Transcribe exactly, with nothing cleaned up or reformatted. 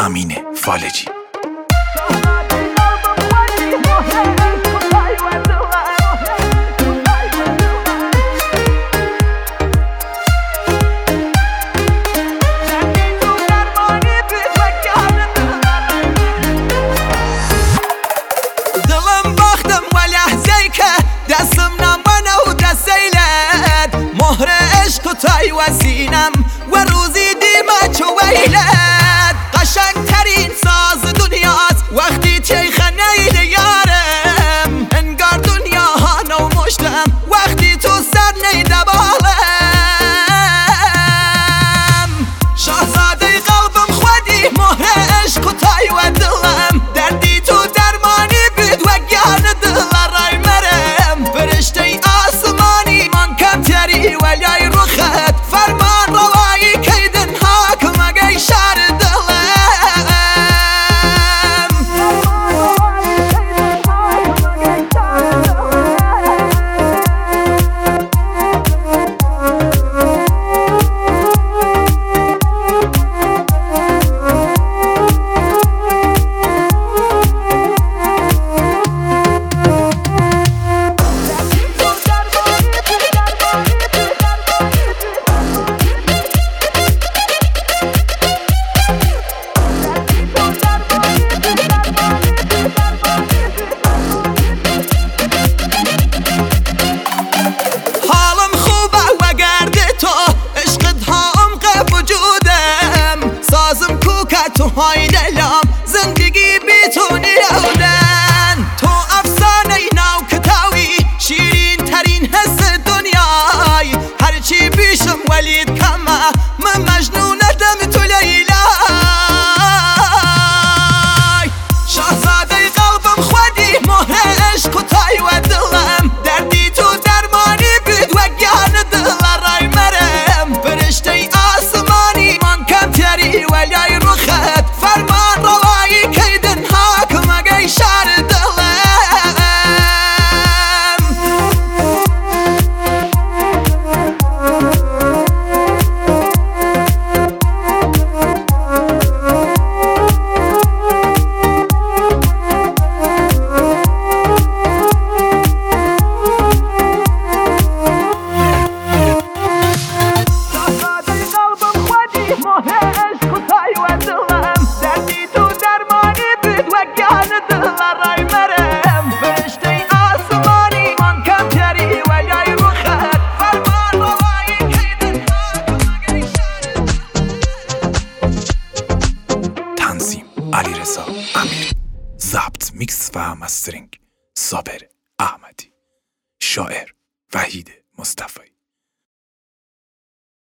امین فالجی. تای وزینم و روزی دیمه چو ویلت قشنگ ترین ساز دنیاست وقتی تیخه نیده یارم انگار دنیا ها نو مشتم وقتی تو سر نیده بالم شاهزاده قلبم خودی مهر عشق و تای و دلم دردی تو درمانی بید و گان دل رای مرم فرشته آسمانی من کم تری ولی رخت فرمان روایی کیدن حاکم اگه شهر دلم تو های دلم زندگی بی تو نیودن تو افسانه نو کتاوی شیرین ترین حس دنیای هرچی بیشم ولید کمه من مجنونتم تو لیلای شاهزاده قلبم خودی مهر عشق و تای و دلم دردی تو درمانی بید و گان دل رای مرم فرشته آسمانی من کم تری ولی فرمان روایی کیدن حاکم اگه شهر دلم شاهزاده قلبم خودی مهر عشق و تای و دلم علیرضا امیر، ضبط میکس و مسترینگ صابر احمدی، شاعر وحید مصطفی.